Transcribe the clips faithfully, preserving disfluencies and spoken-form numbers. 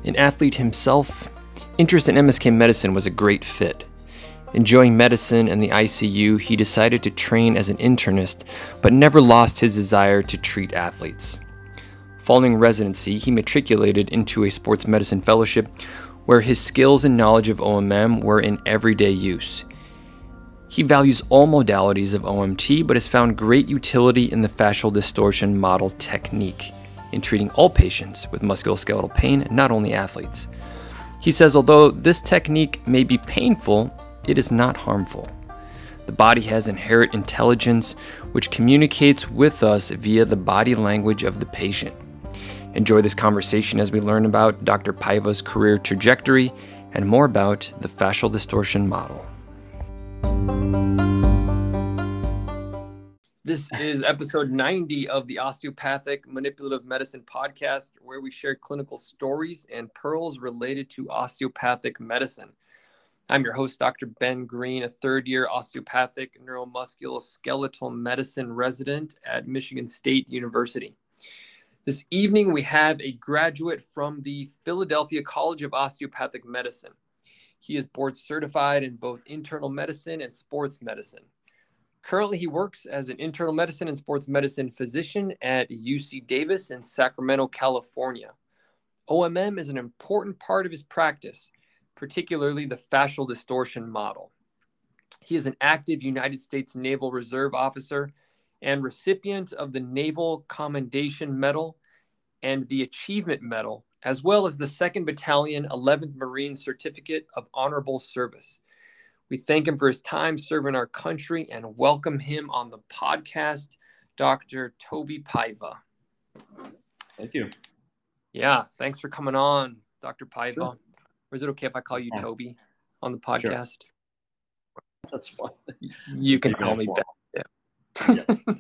An athlete himself, interest in M S K medicine was a great fit. Enjoying medicine and the I C U, he decided to train as an internist, but never lost his desire to treat athletes. Following residency, he matriculated into a sports medicine fellowship where his skills and knowledge of O M M were in everyday use. He values all modalities of O M T, but has found great utility in the fascial distortion model technique in treating all patients with musculoskeletal pain, not only athletes. He says although this technique may be painful, it is not harmful. The body has inherent intelligence which communicates with us via the body language of the patient. Enjoy this conversation as we learn about Doctor Paiva's career trajectory and more about the fascial distortion model. This is episode ninety of the Osteopathic Manipulative Medicine podcast, where we share clinical stories and pearls related to osteopathic medicine. I'm your host, Doctor Ben Green, a third-year osteopathic neuromusculoskeletal medicine resident at Michigan State University. This evening, we have a graduate from the Philadelphia College of Osteopathic Medicine. He is board certified in both internal medicine and sports medicine. Currently, he works as an internal medicine and sports medicine physician at U C Davis in Sacramento, California. O M M is an important part of his practice, particularly the fascial distortion model. He is an active United States Naval Reserve officer and recipient of the Naval Commendation Medal and the Achievement Medal, as well as the second Battalion, eleventh Marine Certificate of Honorable Service. We thank him for his time serving our country and welcome him on the podcast, Doctor Toby Paiva. Thank you. Yeah, thanks for coming on, Doctor Paiva. Sure. Or is it okay if I call you Yeah. Toby on the podcast? Sure. That's fine. You can Keep it call me informal. Ben. Yeah.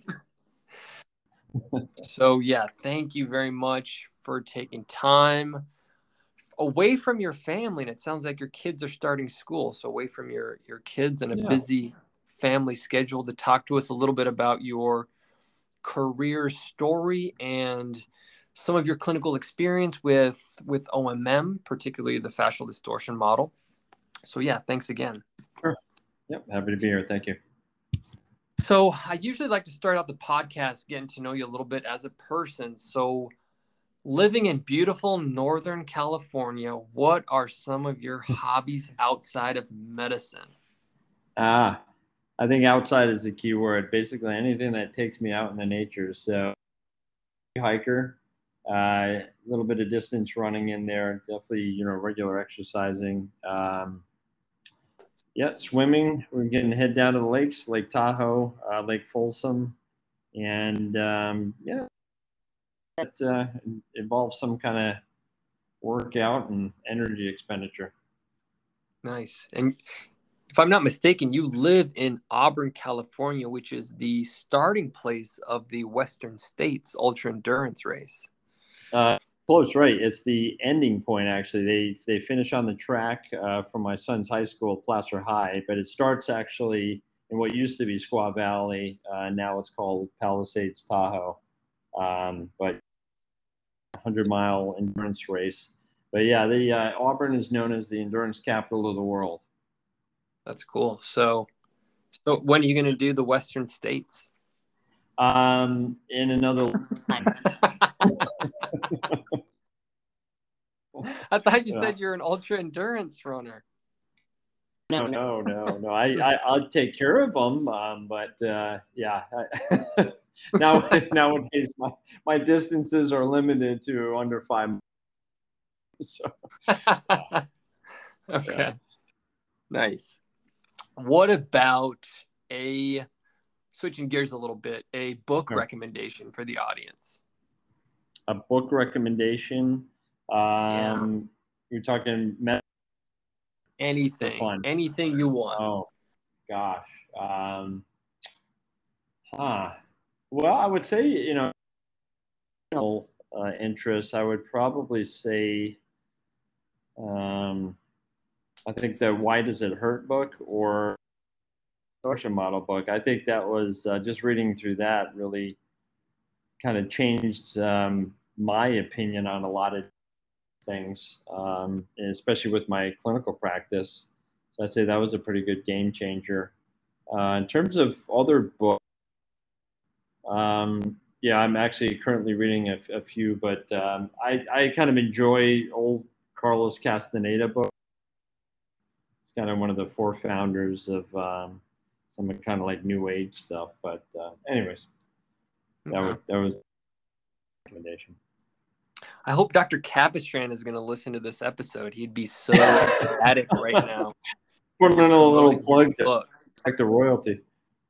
So, yeah, thank you very much for taking time away from your family. And it sounds like your kids are starting school. So away from your, your kids and a Yeah. busy family schedule to talk to us a little bit about your career story and some of your clinical experience with, with O M M, particularly the fascial distortion model. So yeah, thanks again. Sure. Yep. Happy to be here. Thank you. So I usually like to start out the podcast getting to know you a little bit as a person. So living in beautiful Northern California, what are some of your hobbies outside of medicine? Ah, I think outside is the key word. Basically, anything that takes me out in the nature. So, hiker, uh, a little bit of distance running in there. Definitely, you know, regular exercising. Um, yeah, swimming. We're getting to head down to the lakes, Lake Tahoe, uh, Lake Folsom, and um, yeah, it uh, involves some kind of workout and energy expenditure. Nice. And if I'm not mistaken, you live in Auburn, California, which is the starting place of the Western States Ultra Endurance race. Uh, close, right? It's the ending point. Actually, they they finish on the track uh, from my son's high school, Placer High, but it starts actually in what used to be Squaw Valley. Uh, now it's called Palisades Tahoe. Um, but hundred mile endurance race. But yeah, the uh, Auburn is known as the endurance capital of the world. That's cool. So, so when are you going to do the Western States? Um, in another. I thought you Yeah. said you're an ultra endurance runner. No, no, no, no. I, I I'll take care of them, um, but uh, yeah. now nowadays, my, my distances are limited to under five. So, okay, yeah. Nice. What about a switching gears a little bit? A book Sure. recommendation for the audience. A book recommendation. Um, Yeah. You're talking med- Anything, fun. anything you want. Oh, gosh. Um, huh. Well, I would say, you know, uh, interests, I would probably say, um, I think the Why Does It Hurt book or Distortion Model book. I think that was uh, just reading through that really kind of changed um, my opinion on a lot of things, um, and especially with my clinical practice. So I'd say that was a pretty good game changer. Uh, in terms of other books, um, yeah, I'm actually currently reading a, a few, but um, I, I kind of enjoy old Carlos Castaneda books. He's kind of one of the four founders of um, some kind of like new age stuff. But uh, anyways, that Okay. was that was a recommendation. I hope Doctor Capistran is going to listen to this episode. He'd be so ecstatic right now. Put in a little plug to book. protect the royalty.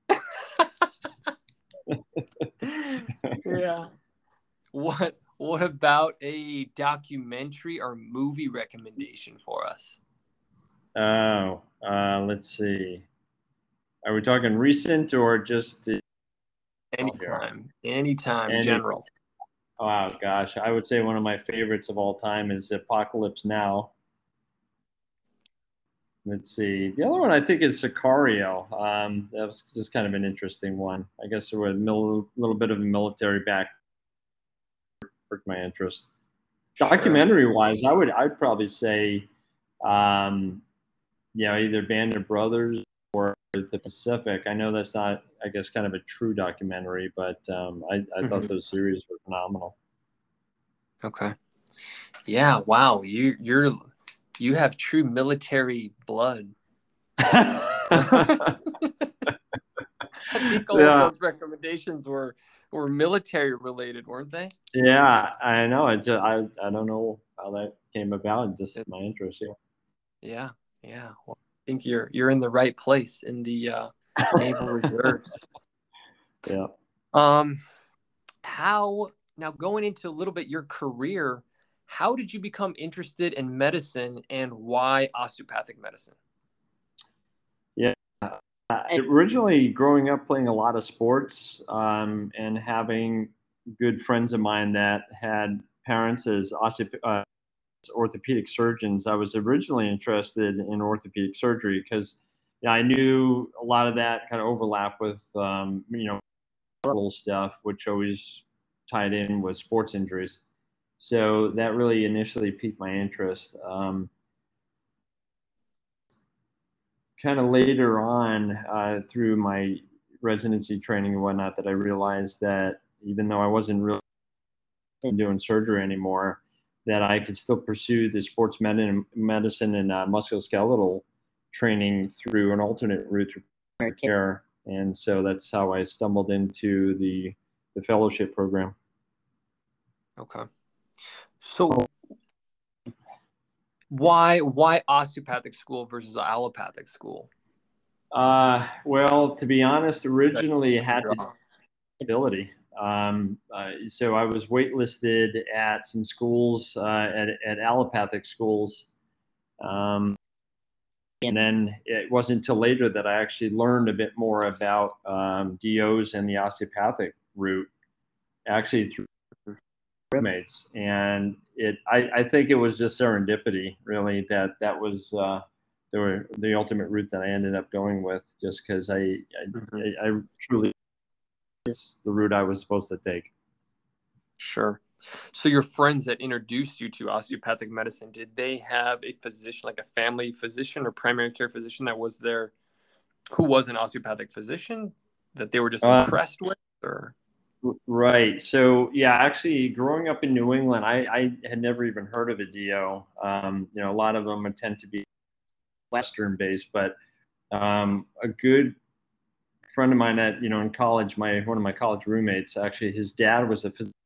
Yeah. What What about a documentary or movie recommendation for us? Oh, uh, let's see. Are we talking recent or just uh, anytime? Anytime, Any, general. Oh gosh, I would say one of my favorites of all time is Apocalypse Now. Let's see. The other one I think is Sicario. Um, that was just kind of an interesting one. I guess there was a mil- little bit of a military back for my interest. Sure. Documentary wise, I would I'd probably say, um, you know, either Band of Brothers or The Pacific. I know that's not, I guess, kind of a true documentary, but um, I, I mm-hmm. thought those series were phenomenal. Okay. Yeah. Wow. You you're you have true military blood. I think all yeah. of those recommendations were were military related, weren't they? Yeah, I know. I just I, I don't know how that came about. Just my interest. Yeah. Yeah. Yeah. Well, I think you're you're in the right place in the uh, Naval Reserves. Yeah. Um, how now going into a little bit your career? How did you become interested in medicine, and why osteopathic medicine? Yeah. Uh, originally, growing up playing a lot of sports um, and having good friends of mine that had parents as osteop- uh, orthopedic surgeons, I was originally interested in orthopedic surgery because yeah, I knew a lot of that kind of overlap with um, you know medical stuff, which always tied in with sports injuries. So that really initially piqued my interest. Um, kind of later on uh, through my residency training and whatnot that I realized that even though I wasn't really doing surgery anymore, that I could still pursue the sports med- medicine and uh, musculoskeletal training through an alternate route to care. And so that's how I stumbled into the, the fellowship program. Okay. So why why osteopathic school versus allopathic school? Uh, well, to be honest, originally it had the ability. Um, uh, so I was waitlisted at some schools, uh, at, at allopathic schools. Um, and then it wasn't until later that I actually learned a bit more about um, D Os and the osteopathic route, actually through roommates. And it, I, I think it was just serendipity, really, that that was uh, the, the ultimate route that I ended up going with, just because I, I, mm-hmm. I, I truly it's the route I was supposed to take. Sure. So your friends that introduced you to osteopathic medicine, did they have a physician, like a family physician or primary care physician that was there, who was an osteopathic physician that they were just impressed uh, with? Or right. So yeah, actually growing up in New England, I, I had never even heard of a D O. Um, you know, a lot of them tend to be Western based, but um, a good friend of mine that, you know, in college, my one of my college roommates, actually his dad was a physician,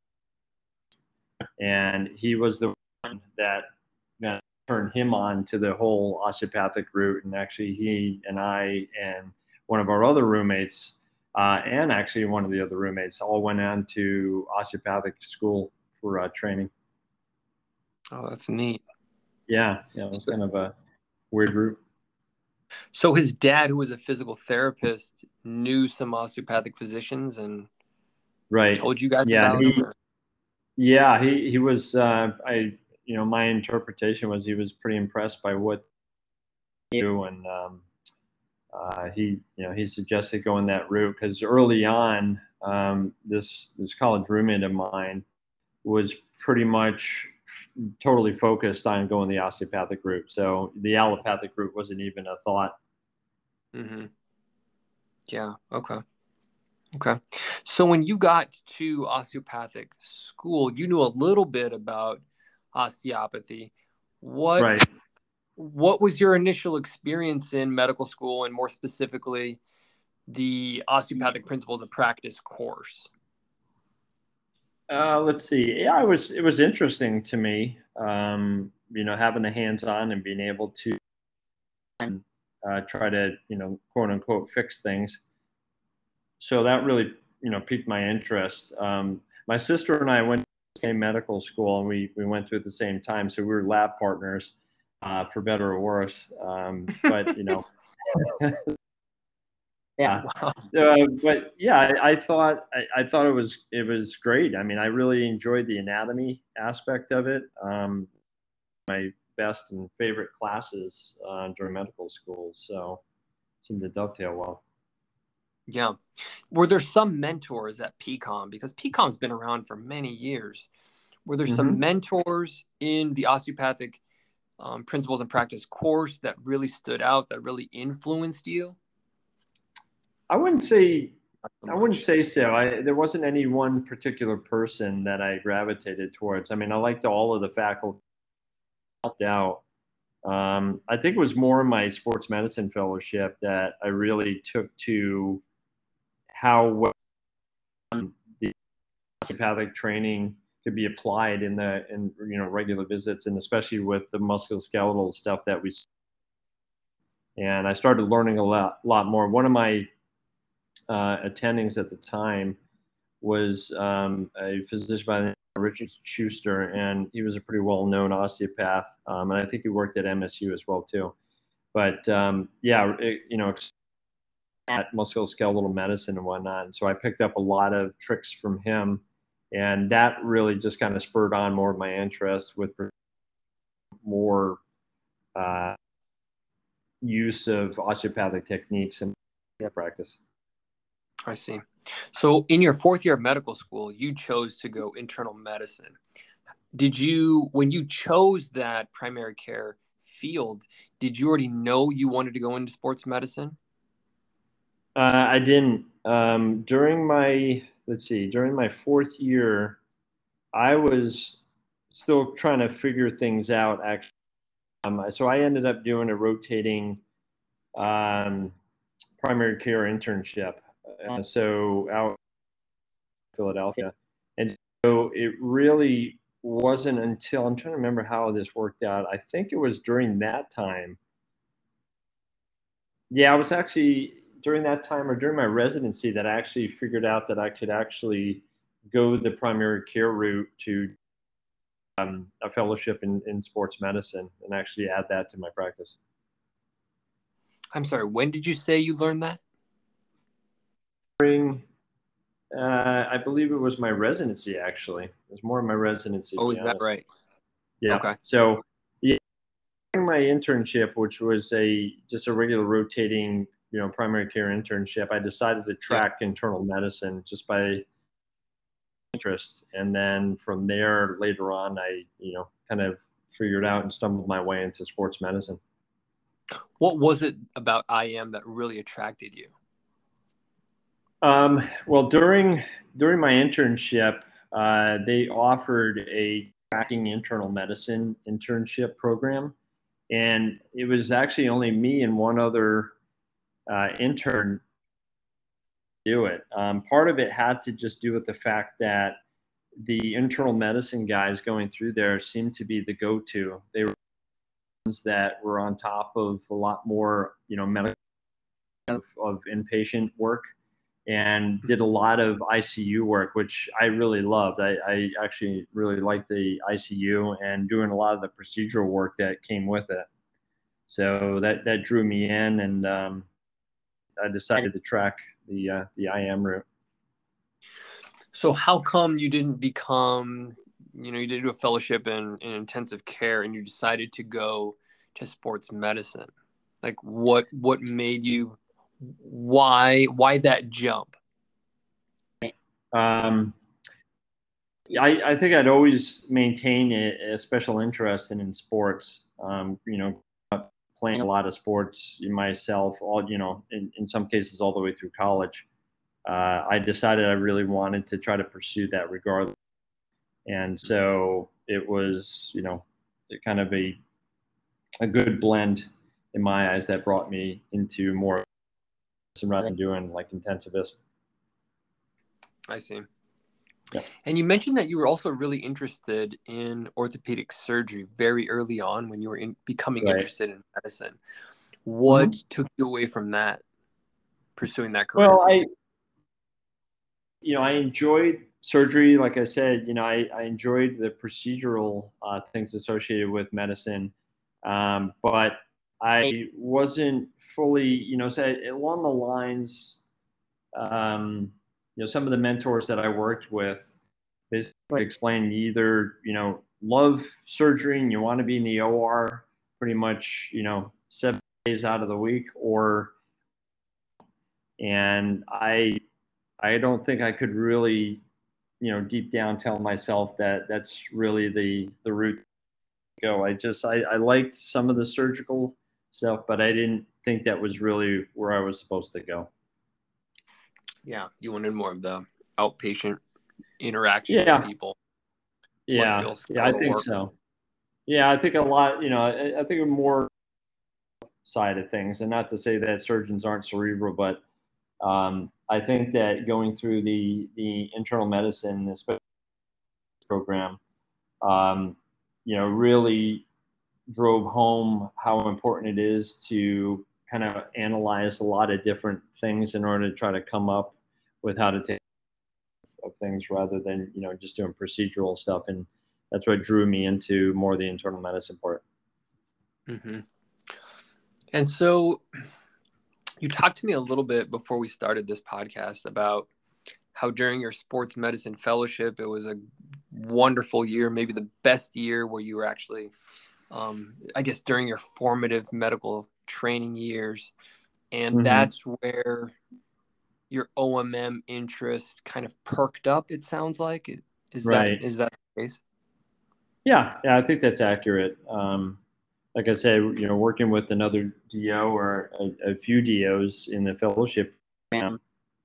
and he was the one that, that turned him on to the whole osteopathic route. And actually he and I and one of our other roommates uh, and actually one of the other roommates all went on to osteopathic school for uh, training. Oh, that's neat. Yeah, yeah, it was kind of a weird route. So his dad, who was a physical therapist, knew some osteopathic physicians and right. told you guys yeah, about he, him? Or? Yeah, he, he was, uh, I, you know, my interpretation was he was pretty impressed by what he knew. And um, uh, he, you know, he suggested going that route because early on, um, this, this college roommate of mine was pretty much totally focused on going the osteopathic route. So the allopathic route wasn't even a thought. Mm-hmm. Yeah. Okay. Okay. So when you got to osteopathic school, you knew a little bit about osteopathy. What Right. what was your initial experience in medical school, and more specifically, the osteopathic principles of practice course? Uh, let's see. Yeah, it was it was interesting to me. Um, you know, having the hands-on and being able to uh, try to, you know, quote unquote, fix things. So that really, you know, piqued my interest. Um, my sister and I went to the same medical school, and we we went through at the same time. So we were lab partners, uh, for better or worse. Um, but you know, yeah. Wow. Uh, but yeah, I, I thought I, I thought it was it was great. I mean, I really enjoyed the anatomy aspect of it. Um, my best and favorite classes uh, during medical school, so it seemed to dovetail well. Yeah. Were there some mentors at P COM? Because P COM's been around for many years. Were there some Mm-hmm. mentors in the osteopathic um, principles and practice course that really stood out, that really influenced you? I wouldn't say So I wouldn't much. say so. I, there wasn't any one particular person that I gravitated towards. I mean, I liked all of the faculty, helped out. Um, I think it was more my sports medicine fellowship that I really took to how well the osteopathic training could be applied in the in you know regular visits, and especially with the musculoskeletal stuff that we. And I started learning a lot, lot more. One of my uh, attendings at the time was um, a physician by the name of Richard Schuster, and he was a pretty well-known osteopath, um, and I think he worked at M S U as well too. But um, yeah, it, you know, at musculoskeletal medicine and whatnot, and so I picked up a lot of tricks from him, and that really just kind of spurred on more of my interest with more uh, use of osteopathic techniques in practice. I see. So in your fourth year of medical school, you chose to go internal medicine. Did you, when you chose that primary care field, did you already know you wanted to go into sports medicine? Uh, I didn't. Um, during my, let's see, during my fourth year, I was still trying to figure things out, actually. Um, so I ended up doing a rotating um, primary care internship. Uh, so out in Philadelphia. And so it really wasn't until, I'm trying to remember how this worked out. I think it was during that time. Yeah, I was actually during that time or during my residency that I actually figured out that I could actually go the primary care route to um, a fellowship in, in sports medicine and actually add that to my practice. I'm sorry, when did you say you learned that? During, uh, I believe it was my residency, actually. It was more of my residency, to Oh, be is that honest. right? Yeah. Okay. So, yeah, during my internship, which was a just a regular rotating, you know, primary care internship, I decided to Yeah. track internal medicine just by interest. And then from there, later on, I, you know, kind of figured out and stumbled my way into sports medicine. What was it about I M that really attracted you? Um, well, during during my internship, uh, they offered a tracking internal medicine internship program, and it was actually only me and one other uh, intern do it. Um, part of it had to just do with the fact that the internal medicine guys going through there seemed to be the go-to. They were ones that were on top of a lot more, you know, medical of, of inpatient work and did a lot of I C U work, which I really loved. I, I actually really liked the I C U and doing a lot of the procedural work that came with it. So that, that drew me in, and um, I decided to track the uh, the I M route. So how come you didn't become, you know, you did do a fellowship in, in intensive care and you decided to go to sports medicine? Like what what made you, why why that jump? Um, I, I think I'd always maintain a, a special interest in, in sports. Um, you know, playing a lot of sports myself, all, you know, in, in some cases all the way through college. Uh, I decided I really wanted to try to pursue that regardless. And so it was, you know, kind of a, a good blend in my eyes that brought me into more rather than doing like intensivist. I see. Yeah. And you mentioned that you were also really interested in orthopedic surgery very early on when you were in, becoming Right. interested in medicine. What mm-hmm. took you away from that, pursuing that career? Well, I, you know, I enjoyed surgery. Like I said, you know, I, I enjoyed the procedural uh, things associated with medicine, um, but I wasn't fully, you know, so along the lines, um, you know, some of the mentors that I worked with basically explained either, you know, love surgery and you want to be in the O R pretty much, you know, seven days out of the week, or, and I, I don't think I could really, you know, deep down tell myself that that's really the, the route to go. I just, I, I liked some of the surgical stuff, but I didn't think that was really where I was supposed to go. Yeah. You wanted more of the outpatient interaction yeah. with people. Yeah. Yeah, I think work. so. Yeah. I think a lot, you know, I, I think a more side of things, and not to say that surgeons aren't cerebral, but um, I think that going through the, the internal medicine, especially program, um, you know, really drove home how important it is to kind of analyze a lot of different things in order to try to come up with how to take of things rather than, you know, just doing procedural stuff. And that's what drew me into more of the internal medicine part. Mm-hmm. And so you talked to me a little bit before we started this podcast about how during your sports medicine fellowship, it was a wonderful year, maybe the best year where you were actually, um, I guess, during your formative medical training years. And mm-hmm. that's where your O M M interest kind of perked up, it sounds like. Is right. that, is that the case? Yeah, yeah, I think that's accurate. Um, like I said, you know, working with another D O or a, a few D Os in the fellowship program,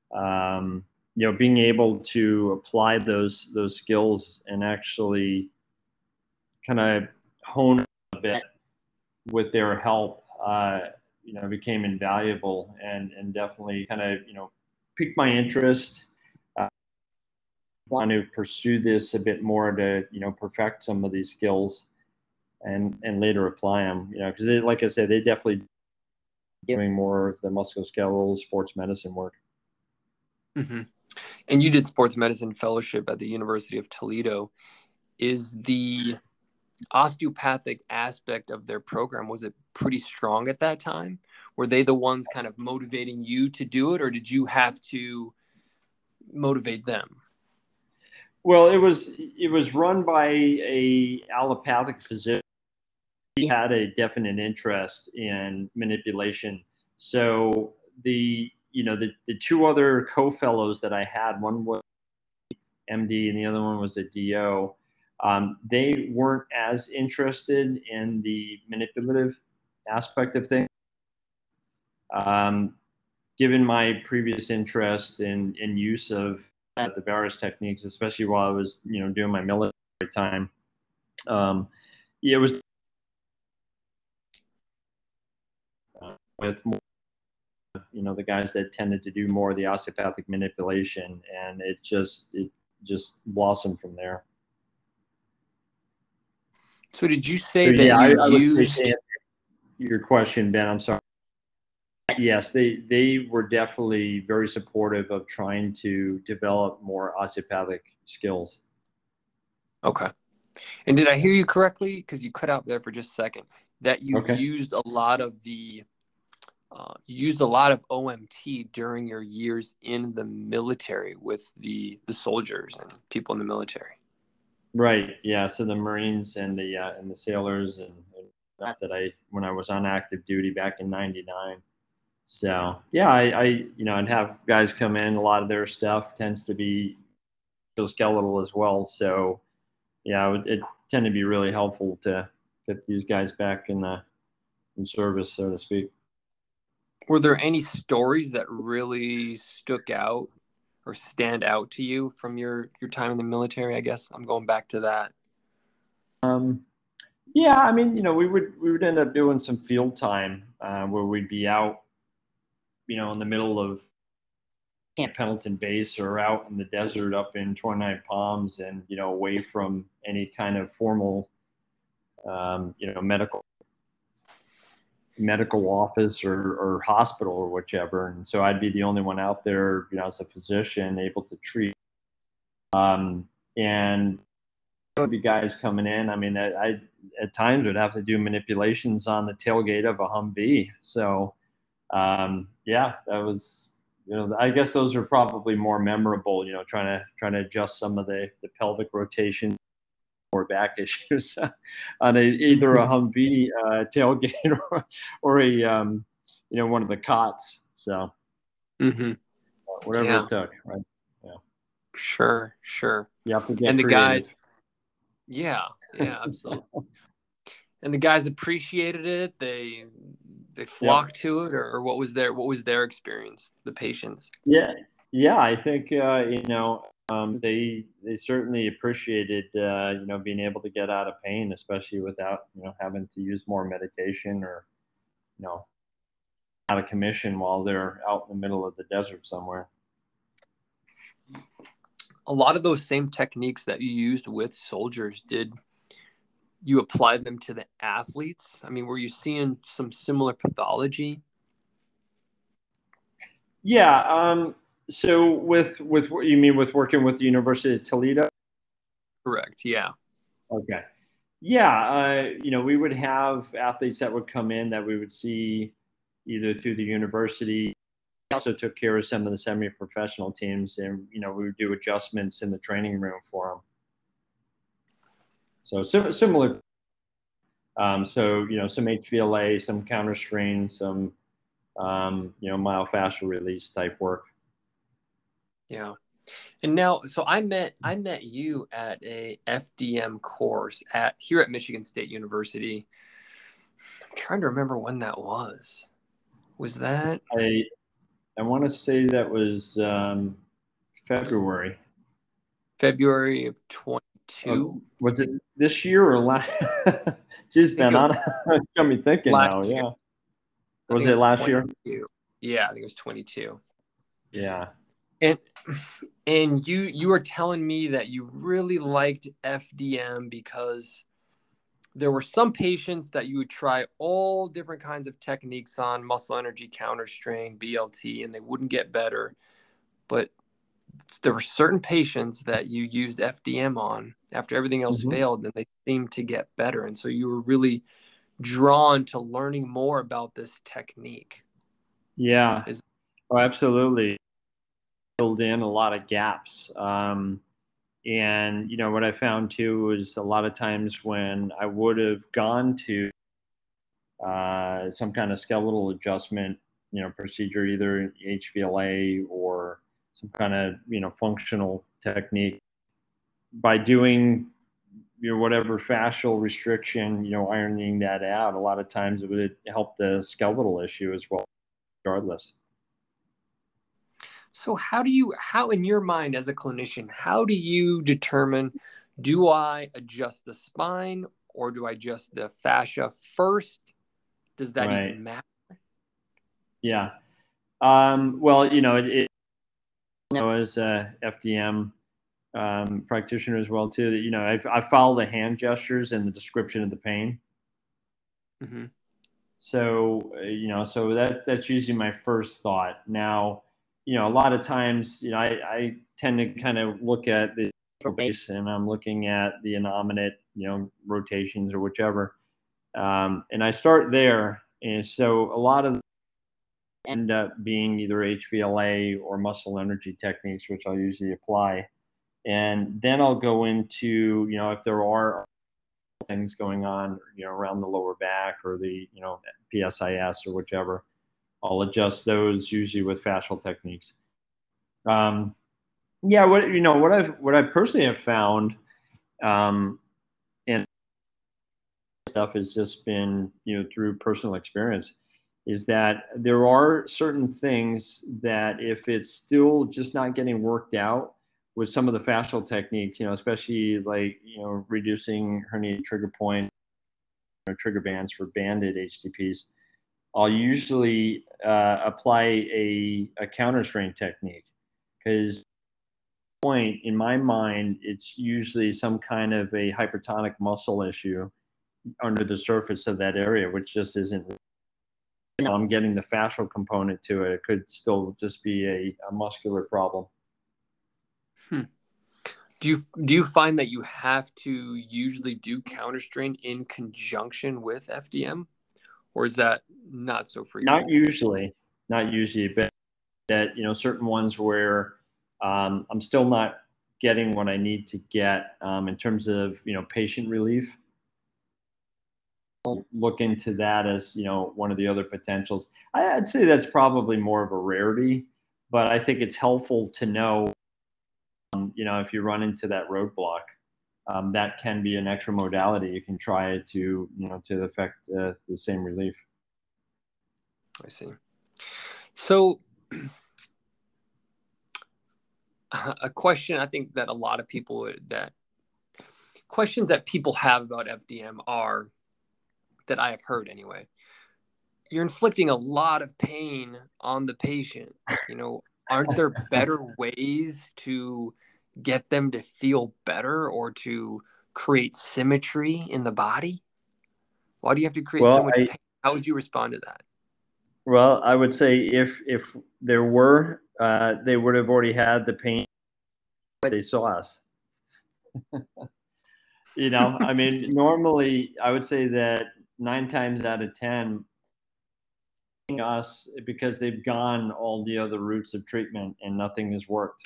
um, you know, being able to apply those those skills and actually kind of hone a bit with their help, uh, you know, became invaluable and and definitely kind of, you know, piqued my interest. Uh, want to pursue this a bit more to, you know, perfect some of these skills and and later apply them, you know, because like I said, they definitely doing more of the musculoskeletal sports medicine work. Mm-hmm. And you did sports medicine fellowship at the University of Toledo. Is the osteopathic aspect of their program, was it pretty strong at that time? Were they the ones kind of motivating you to do it, or did you have to motivate them? Well, it was it was run by a allopathic physician. He had a definite interest in manipulation. So the you know the, the two other co-fellows that I had, one was M D and the other one was a D O. Um, they weren't as interested in the manipulative aspect of things. Um, given my previous interest in in use of uh, the various techniques, especially while I was, you know, doing my military time, um, yeah, it was uh, with more, you know, the guys that tended to do more of the osteopathic manipulation, and it just it just blossomed from there. So did you say so, that yeah, you I, I used would say your question, Ben? I'm sorry. Yes, they they were definitely very supportive of trying to develop more osteopathic skills. Okay. And did I hear you correctly? Because you cut out there for just a second. That you okay. used a lot of the uh, you used a lot of O M T during your years in the military with the the soldiers and people in the military. Right. Yeah. So the Marines and the uh, and the sailors and, and that I when I was on active duty back in ninety-nine. So yeah, I, I you know I'd have guys come in. A lot of their stuff tends to be skeletal as well. So yeah, it, it tend to be really helpful to get these guys back in the in service, so to speak. Were there any stories that really stuck out or stand out to you from your your time in the military? I guess I'm going back to that. Um, yeah, I mean, you know, we would we would end up doing some field time uh, where we'd be out, you know, in the middle of Camp Pendleton base or out in the desert up in twenty-nine Palms, and you know, away from any kind of formal, um, you know, medical medical office or, or hospital or whichever. And so I'd be the only one out there, you know, as a physician able to treat. Um, and there would be guys coming in. I mean, I, I at times would have to do manipulations on the tailgate of a Humvee. So um, yeah, that was, you know, I guess those are probably more memorable, you know, trying to trying to adjust some of the, the pelvic rotation or back issues on a, either a Humvee uh, tailgate or, or a, um, you know, one of the cots. So Mm-hmm. whatever Yeah, it took, right? Yeah. sure, sure. You have to get And the creative. guys, yeah, yeah, absolutely. And the guys appreciated it. They they Yep. flocked to it, or, or what was their what was their experience? The patients. Yeah. Yeah. I think, uh, you know, um, they, they certainly appreciated, uh, you know, being able to get out of pain, especially without, you know, having to use more medication or, you know, out of commission while they're out in the middle of the desert somewhere. A lot of those same techniques that you used with soldiers, did you apply them to the athletes? I mean, were you seeing some similar pathology? Yeah. Um, so with with what you mean with working with the University of Toledo? Correct. Yeah. Okay. Yeah. Uh, you know, we would have athletes that would come in that we would see either through the university. We also took care of some of the semi-professional teams, and you know, we would do adjustments in the training room for them. So sim- similar. Um, so you know, some H V L A, some counter strain, some um, you know, myofascial release type work. Yeah. And now, so I met I met you at a F D M course at here at Michigan State University. I'm trying to remember when that was. Was that I I want to say that was um, February. February of Uh, twenty-two? was it this year or last? Jeez, I think Ben, it I was got me thinking last now. year. Yeah, I was think it it was last year? twenty-two. Yeah, I think it was twenty-two. Yeah. And and you you were telling me that you really liked F D M because there were some patients that you would try all different kinds of techniques on, muscle energy, counter strain, B L T, and they wouldn't get better. But there were certain patients that you used F D M on after everything else Mm-hmm. failed, and they seemed to get better. And so you were really drawn to learning more about this technique. Yeah. Is Oh, absolutely. Filled in a lot of gaps. Um, and, you know, what I found too was a lot of times when I would have gone to uh, some kind of skeletal adjustment, you know, procedure, either H V L A or some kind of, you know, functional technique, by doing, you know, whatever fascial restriction, you know, ironing that out, a lot of times it would help the skeletal issue as well, regardless. so how do you how in your mind as a clinician, how do you determine, do I adjust the spine or do I adjust the fascia first? Does that Right. even matter? Yeah. Um, well, you know, it, it you know, as a F D M um, practitioner as well too, that, you know, I, I follow the hand gestures and the description of the pain. Mm-hmm. So, uh, you know, so that that's usually my first thought. Now, you know, a lot of times, you know, I, I tend to kind of look at the base and I'm looking at the innominate, you know, rotations or whichever. Um, and I start there. And so a lot of end up being either H V L A or muscle energy techniques, which I'll usually apply. And then I'll go into, you know, if there are things going on, you know, around the lower back or the, you know, P S I S or whichever, I'll adjust those usually with fascial techniques. Um, Yeah, what you know, what I've what I personally have found, um, and stuff has just been you know through personal experience, is that there are certain things that if it's still just not getting worked out with some of the fascial techniques, you know, especially like you know reducing herniated trigger point or trigger bands for banded H T Ps, I'll usually uh, apply a, a counter strain technique because point in my mind it's usually some kind of a hypertonic muscle issue under the surface of that area, which just isn't. You know, I'm getting the fascial component to it. It could still just be a, a muscular problem. Hmm. Do you do you find that you have to usually do counter strain in conjunction with F D M, or is that not so frequent? Not usually, not usually, but that you know certain ones where um, I'm still not getting what I need to get um, in terms of you know patient relief. I'll look into that as you know one of the other potentials. I, I'd say that's probably more of a rarity, but I think it's helpful to know um, you know if you run into that roadblock. Um, that can be an extra modality. You can try it to, you know, to affect uh, the same relief. I see. So a question I think that a lot of people that questions that people have about F D M are that I have heard anyway. You're inflicting a lot of pain on the patient. You know, aren't there better ways to get them to feel better or to create symmetry in the body? Why do you have to create so Well, much I pain? How would you respond to that? well, I would say if if there were, uh, they would have already had the pain they saw us. You know, I mean, normally I would say that nine times out of ten, us because they've gone all the other routes of treatment and nothing has worked.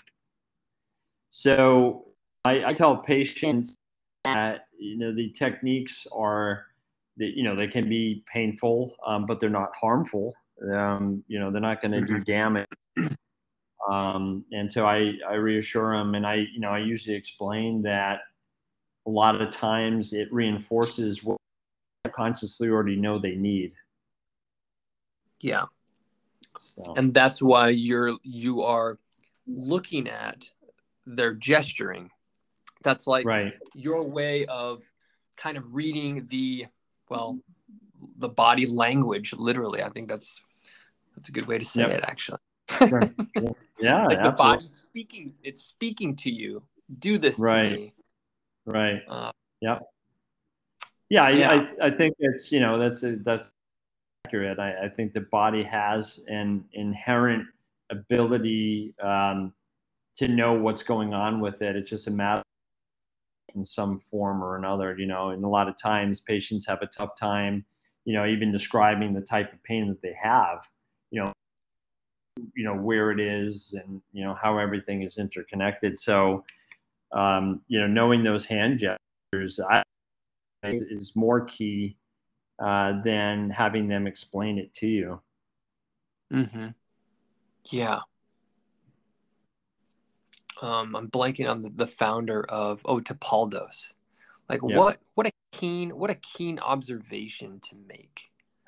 So I, I tell patients that you know the techniques are that you know they can be painful, um, but they're not harmful. Um, you know, they're not going to do Mm-hmm. damage. Um, and so I, I reassure them, and I, you know, I usually explain that a lot of times it reinforces what they consciously already know they need. Yeah. So, And that's why you're you are looking at their gesturing. That's like right. your way of kind of reading the well the body language literally. I think that's that's a good way to say Yep. it actually. Sure. Sure. Yeah, Like the absolutely. body speaking, it's speaking to you. Do this to Right. me. Right. Uh, Yeah. Yeah. I, yeah. I, I think it's, you know, that's, that's accurate. I, I think the body has an inherent ability um, to know what's going on with it. It's just a matter in some form or another, you know, and a lot of times patients have a tough time, you know, even describing the type of pain that they have, you know, you know, where it is and, you know, how everything is interconnected. So, um, you know, knowing those hand gestures I, is, is more key uh, than having them explain it to you. Mm-hmm. Yeah. Um, I'm blanking on the, the founder of oh Topaldos. Like Yep. what what a keen what a keen observation to make.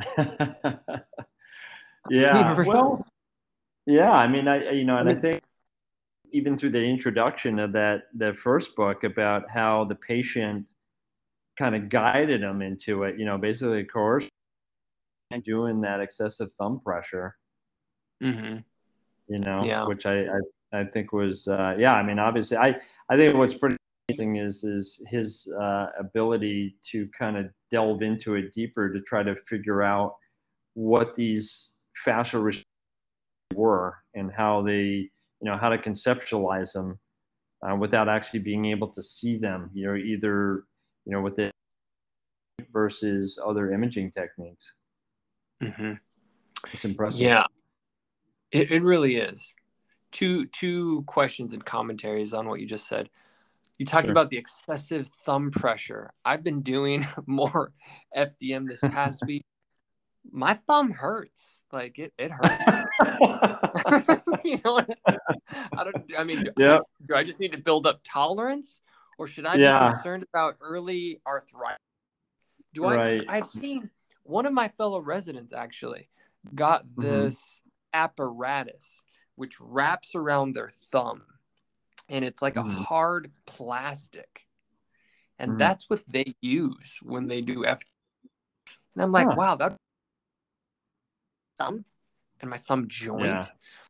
I mean, Yeah. really. Well, yeah. I mean, I, you know, I and I mean, think even through the introduction of that, the first book about how the patient kind of guided them into it, you know, basically coercion and doing that excessive thumb pressure, mm-hmm. you know, Yeah. which I, I, I think was, uh, yeah, I mean, obviously I, I think what's pretty amazing is, is his uh, ability to kind of delve into it deeper to try to figure out what these fascial restrictions were and how they, you know, how to conceptualize them uh, without actually being able to see them, you know, either, you know, with it versus other imaging techniques. Mm-hmm. It's impressive. Yeah. It, it really is. Two two questions and commentaries on what you just said. You talked Sure. about the excessive thumb pressure. I've been doing more F D M this past week. My thumb hurts. Like it, it hurts. You know, I don't. I mean, do, Yep. I, do I just need to build up tolerance, or should I Yeah. be concerned about early arthritis? Do I? Right. I've seen one of my fellow residents actually got this mm-hmm. apparatus which wraps around their thumb, and it's like mm-hmm. a hard plastic, and mm-hmm. that's what they use when they do F. And I'm like, huh. wow, that thumb and my thumb joint. Yeah.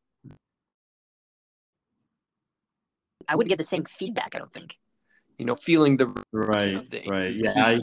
I wouldn't get the same feedback, I don't think. You know, feeling the right, of the, right, the yeah, I,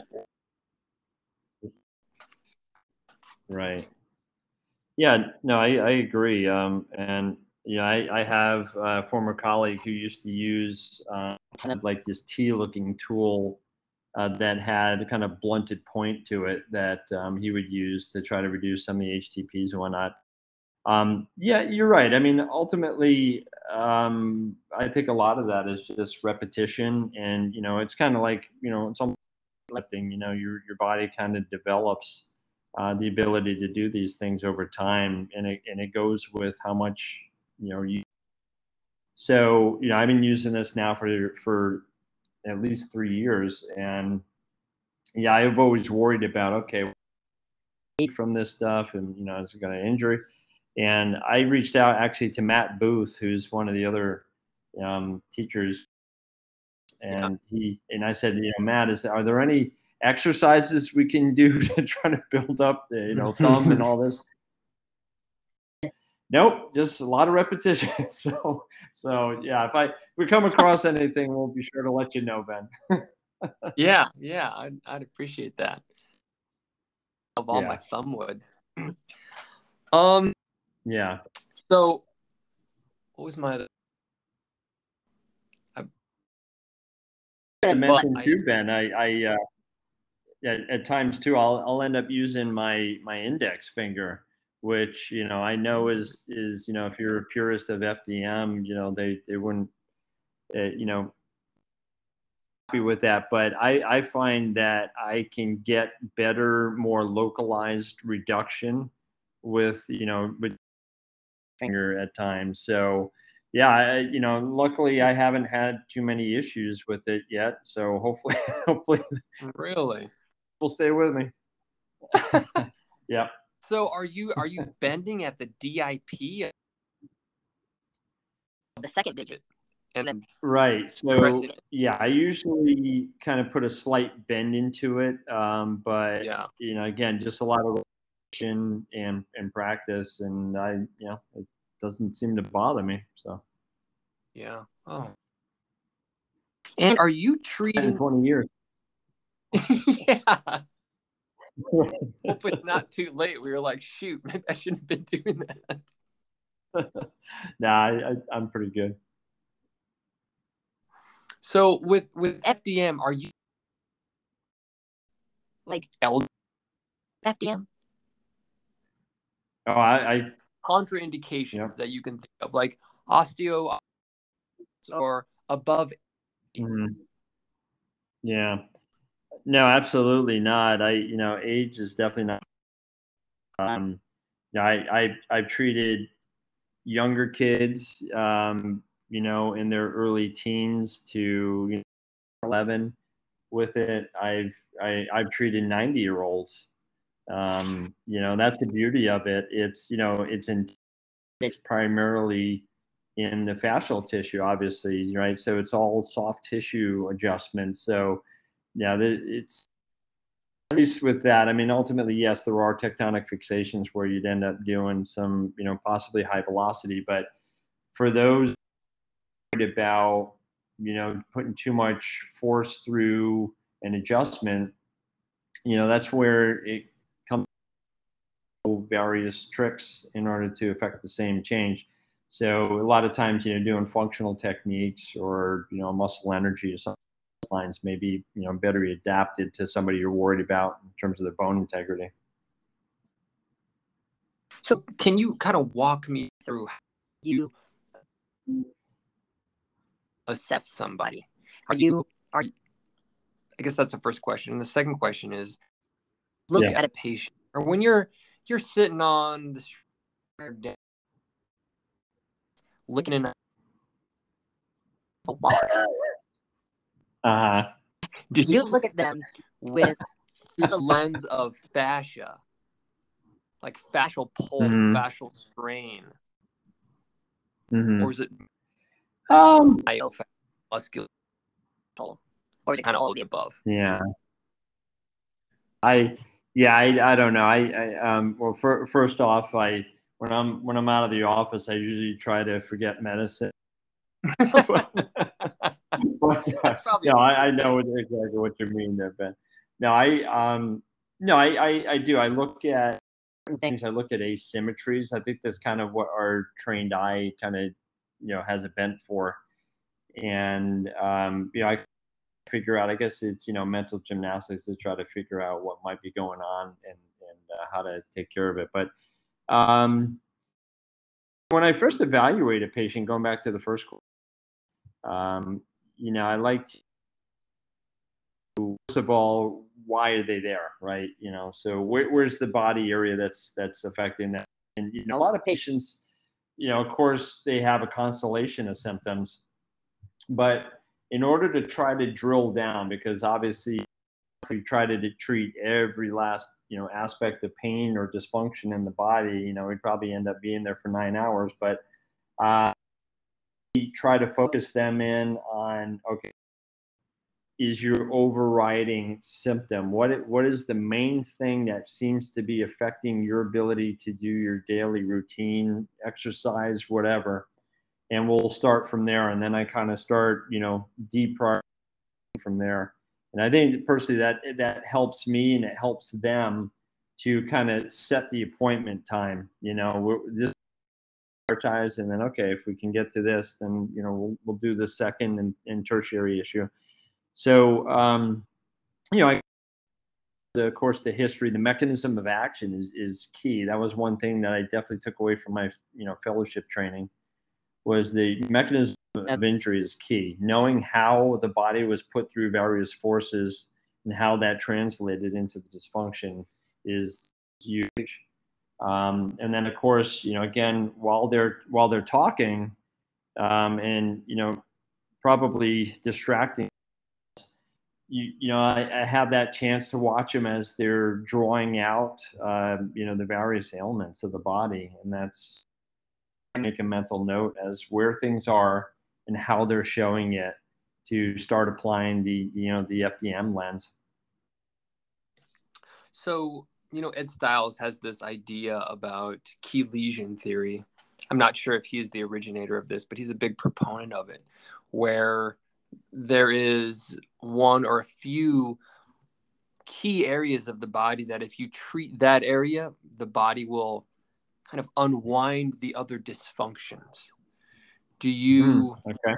right, yeah, no, I, I agree. Um, and you know, I, I have a former colleague who used to use uh, kind of like this T-looking tool uh, that had a kind of blunted point to it that um, he would use to try to reduce some of the H T Ps and whatnot. Um, yeah, you're right. I mean, ultimately, um, I think a lot of that is just repetition, and you know, it's kind of like, you know, it's almost lifting. You know, your your body kind of develops uh, the ability to do these things over time, and it and it goes with how much you know you. So you know, I've been using this now for for at least three years, and yeah, I've always worried about okay, from this stuff, and you know, is it going to injure? And I reached out actually to Matt Booth, who's one of the other um, teachers, and yeah. he and I said, you know, Matt, is are there any exercises we can do to try to build up the you know thumb and all this? Nope, just a lot of repetition. so so yeah, if I if we come across anything, we'll be sure to let you know, Ben. yeah, yeah, I'd, I'd appreciate that. Of all yeah. my thumb would. um. Yeah. So, what was my? I, I mentioned too, Ben. I, I uh, at, at times too, I'll I'll end up using my my index finger, which you know I know is is you know if you're a purist of F D M, you know they they wouldn't uh, you know happy with that, but I I find that I can get better, more localized reduction with you know with finger at times. So yeah, I, you know, luckily I haven't had too many issues with it yet. So hopefully, hopefully, really, will stay with me. Yeah. So are you are you bending at the D I P? The second digit. And then right. So yeah, I usually kind of put a slight bend into it, um, but yeah, you know, again, just a lot of repetition and and practice, and I, you know, it doesn't seem to bother me. So yeah. Oh. And are you treating twenty years? Yeah. Hope it's not too late. We were like, shoot, maybe I shouldn't have been doing that. Nah, I, I, I'm pretty good. So with with F D M, are you like L F D M? Oh, I, I contraindications yep. that you can think of, like osteo or above. Mm-hmm. Yeah. No, absolutely not. I, you know, age is definitely not. Um, yeah, I, I, I've treated younger kids, um, you know, in their early teens to you know, eleven with it. I've, I, I've treated ninety year olds. Um, you know, that's the beauty of it. It's, you know, it's in, it's primarily in the fascial tissue, obviously, right? So it's all soft tissue adjustments. So, yeah, it's at least with that. I mean, ultimately, yes, there are tectonic fixations where you'd end up doing some, you know, possibly high velocity. But for those about, you know, putting too much force through an adjustment, you know, that's where it comes to various tricks in order to affect the same change. So a lot of times, you know, doing functional techniques or, you know, muscle energy or something lines may be, you know, better adapted to somebody you're worried about in terms of their bone integrity. So can you kind of walk me through how you assess somebody? Are you, are you, I guess that's the first question. And the second question is, look yeah. at a patient, or when you're, you're sitting on the street looking in a walk. Uh-huh. Do you look at them with through the lens of fascia, like fascial pull, Mhm. fascial strain, Mhm. or is it Um, muscular, or is it kind of all of the above? yeah. I, yeah, I, I don't know. I, I um, well, for, first off, I, when I'm, when I'm out of the office, I usually try to forget medicine. but, but, That's probably no, a I, I good know thing. what- exactly what you mean there, Ben. No, I, um, no, I, I, I do. I look at things. I look at asymmetries. I think that's kind of what our trained eye kind of, you know, has a bent for. And, um, you know, I figure out, I guess it's, you know, mental gymnastics to try to figure out what might be going on and, and uh, how to take care of it. But um, when I first evaluate a patient, going back to the first, um, you know, I like to, first of all, why are they there, right? You know, so where, where's the body area that's that's affecting that? And you know, a lot of patients, you know, of course, they have a constellation of symptoms, but in order to try to drill down, because obviously, if we try to treat every last, you know, aspect of pain or dysfunction in the body, you know, we'd probably end up being there for nine hours. But uh, we try to focus them in on, okay, is your overriding symptom? What what is the main thing that seems to be affecting your ability to do your daily routine, exercise, whatever? And we'll start from there. And then I kind of start, you know, deprioritizing from there. And I think personally that that helps me and it helps them to kind of set the appointment time. You know, we're, this prioritize, and then okay, if we can get to this, then you know we'll we'll do the second and, and tertiary issue. So um, you know, I, the, of course, the history, the mechanism of action is is key. That was one thing that I definitely took away from my you know fellowship training, was the mechanism of injury is key. Knowing how the body was put through various forces and how that translated into the dysfunction is huge. Um, and then, of course, you know, again, while they're while they're talking, um, and you know, probably distracting, you you know, I, I have that chance to watch them as they're drawing out, uh, you know, the various ailments of the body, and that's make a mental note as where things are and how they're showing it to start applying the you know the F D M lens. So, you know, Ed Stiles has this idea about key lesion theory. I'm not sure if he is the originator of this, but he's a big proponent of it, where there is one or a few key areas of the body that if you treat that area, the body will kind of unwind the other dysfunctions. Do you, Mm, okay.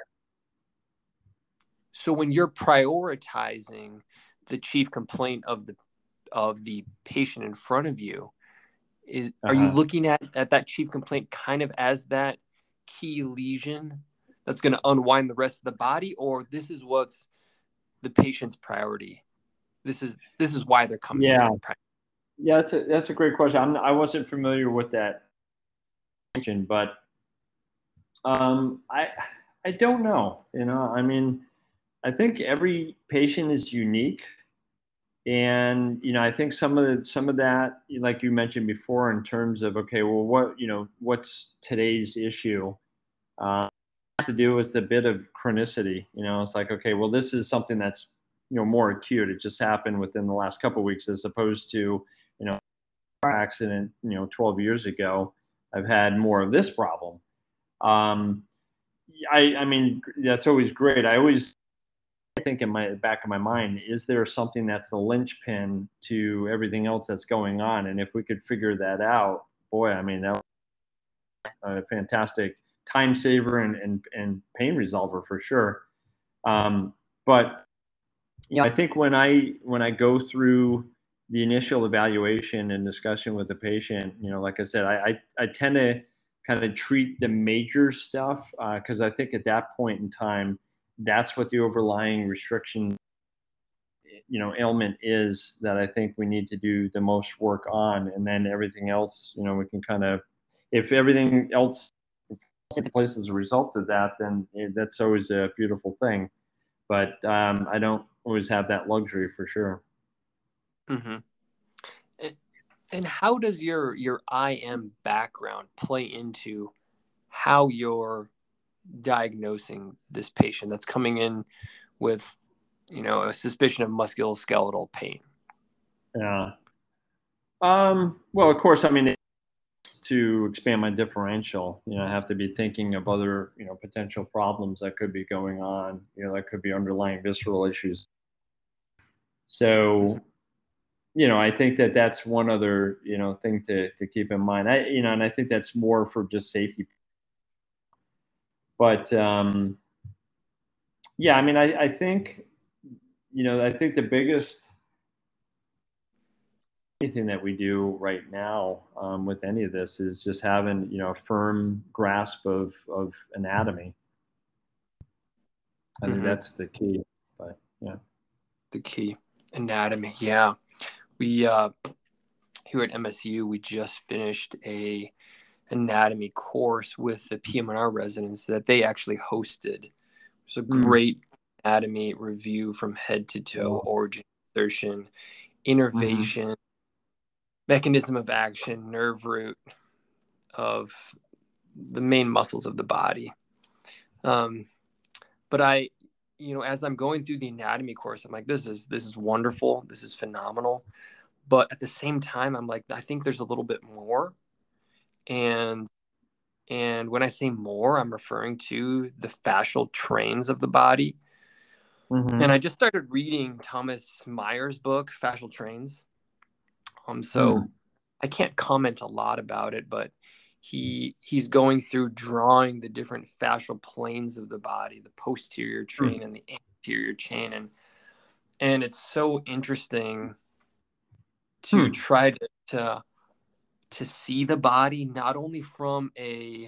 so when you're prioritizing the chief complaint of the of the patient in front of you, is are you Uh-huh. looking at, at that chief complaint kind of as that key lesion that's going to unwind the rest of the body, or this is what's the patient's priority? This is this is why they're coming Yeah, in. yeah, that's a that's a great question. I'm I wasn't familiar with that mention, but um, I I don't know. You know, I mean, I think every patient is unique. And you know, I think some of the, some of that, like you mentioned before, in terms of okay, well, what you know, what's today's issue, uh, has to do with a bit of chronicity. You know, it's like okay, well, this is something that's you know more acute. It just happened within the last couple of weeks, as opposed to you know, car accident, you know, twelve years ago. I've had more of this problem. Um, I, I mean, that's always great. I always think in my back of my mind, is there something that's the linchpin to everything else that's going on? And if we could figure that out, boy, I mean, that was a fantastic time saver and, and, and pain resolver for sure. Um, but you know, I think when I when I go through the initial evaluation and discussion with the patient, you know, like I said, I I, I tend to kind of treat the major stuff because uh, I think at that point in time, that's what the overlying restriction, you know, ailment is that I think we need to do the most work on, and then everything else, you know, we can kind of, if everything else falls into place as a result of that, then it, that's always a beautiful thing. But um, I don't always have that luxury for sure. Mm-hmm. And, and how does your your I M background play into how you're diagnosing this patient that's coming in with, you know, a suspicion of musculoskeletal pain? Yeah. Um, well, of course, I mean, to expand my differential, you know, I have to be thinking of other, you know, potential problems that could be going on, you know, that could be underlying visceral issues. So, you know, I think that that's one other, you know, thing to, to keep in mind. I, you know, and I think that's more for just safety. But, um, yeah, I mean, I, I think, you know, I think the biggest anything that we do right now um, with any of this is just having, you know, a firm grasp of, of anatomy. I think Mm-hmm. that's the key. But yeah, The key, anatomy. Yeah, we uh, here at M S U we just finished a anatomy course with the P M R residents that they actually hosted. It's a great anatomy review from head to toe, origin, insertion, innervation, mm-hmm. mechanism of action, nerve root of the main muscles of the body. Um, but I, you know, as I'm going through the anatomy course, I'm like, this is this is wonderful, this is phenomenal. But at the same time, I'm like, I think there's a little bit more. And and when I say more, I'm referring to the fascial trains of the body. Mm-hmm. And I just started reading Thomas Meyer's book, Fascial Trains. Um, so mm. I can't comment a lot about it, but he he's going through drawing the different fascial planes of the body, the posterior chain mm. and the anterior chain, and and it's so interesting to Hmm. try to, to to see the body not only from a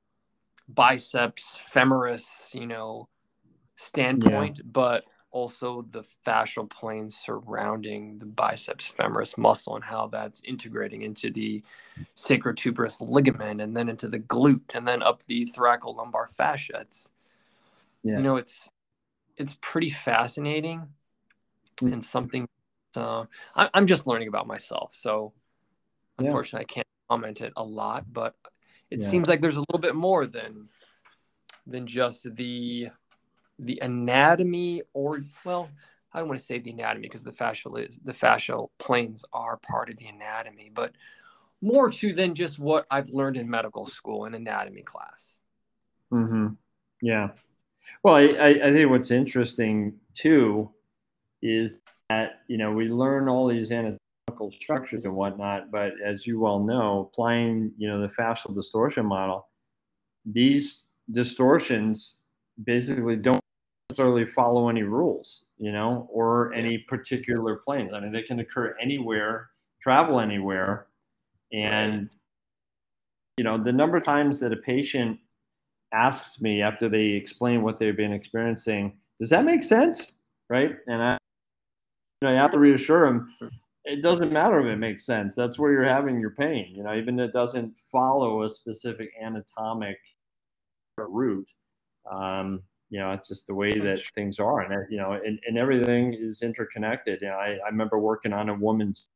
biceps femoris, you know, standpoint, yeah. but also the fascial planes surrounding the biceps femoris muscle and how that's integrating into the sacrotuberous ligament and then into the glute and then up the thoracolumbar fascia. It's, yeah. you know, it's it's pretty fascinating mm. and something uh, I, I'm just learning about myself. So unfortunately, yeah. I can't comment it a lot, but it yeah. seems like there's a little bit more than than just the the anatomy, or well, I don't want to say the anatomy because the fascial is the fascial planes are part of the anatomy, but more to than just what I've learned in medical school in anatomy class. Mm-hmm. Yeah. Well, I, I think what's interesting too is that, you know, we learn all these anatomical structures and whatnot, but as you well know, applying, you know, the fascial distortion model, these distortions basically don't necessarily follow any rules, you know, or yeah. any particular planes. I mean, they can occur anywhere, travel anywhere. And, right. you know, the number of times that a patient asks me after they explain what they've been experiencing, does that make sense? Right. And I, you know, you have to reassure them, it doesn't matter if it makes sense. That's where you're having your pain, you know, even if it doesn't follow a specific anatomic route. Um, you know, it's just the way that things are, and you know, and, and everything is interconnected. You know, I, I remember working on a woman's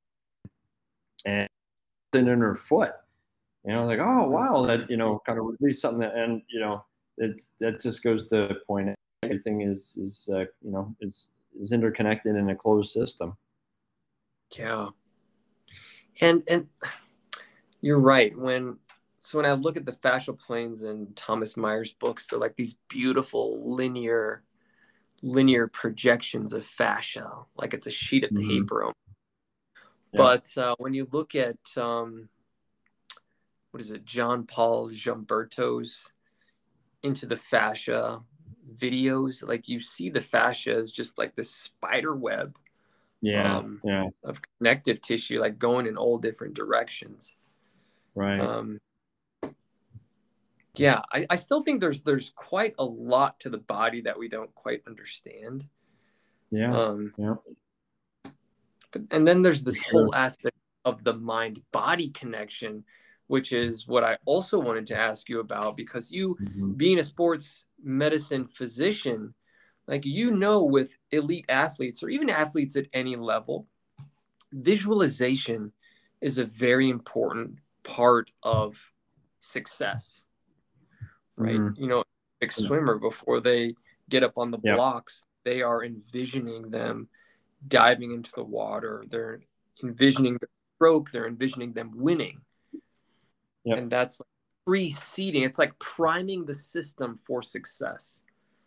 and in her foot. You know, like, oh wow, that, you know, kind of release something that, and you know, it's that just goes to the point. Everything is is uh, you know is is interconnected in a closed system. Yeah, and and you're right. When so when I look at the fascial planes in Thomas Meyer's books, they're like these beautiful linear linear projections of fascia, like it's a sheet of Mm-hmm. paper. Yeah. But uh, when you look at um, what is it, John Paul Giamberto's Into the Fascia videos, like you see the fascia as just like this spider web, yeah, um, yeah. of connective tissue, like going in all different directions. Right. Um, yeah, I, I still think there's there's quite a lot to the body that we don't quite understand. Yeah. Um, yeah. But, and then there's this sure. whole aspect of the mind-body connection, which is what I also wanted to ask you about, because you, Mm-hmm. being a sports medicine physician, like, you know, with elite athletes or even athletes at any level, visualization is a very important part of success, right? Mm-hmm. You know, a swimmer, before they get up on the Yep. blocks, they are envisioning them diving into the water. They're envisioning the stroke. They're envisioning them winning. Yep. And that's like preceding. It's like priming the system for success.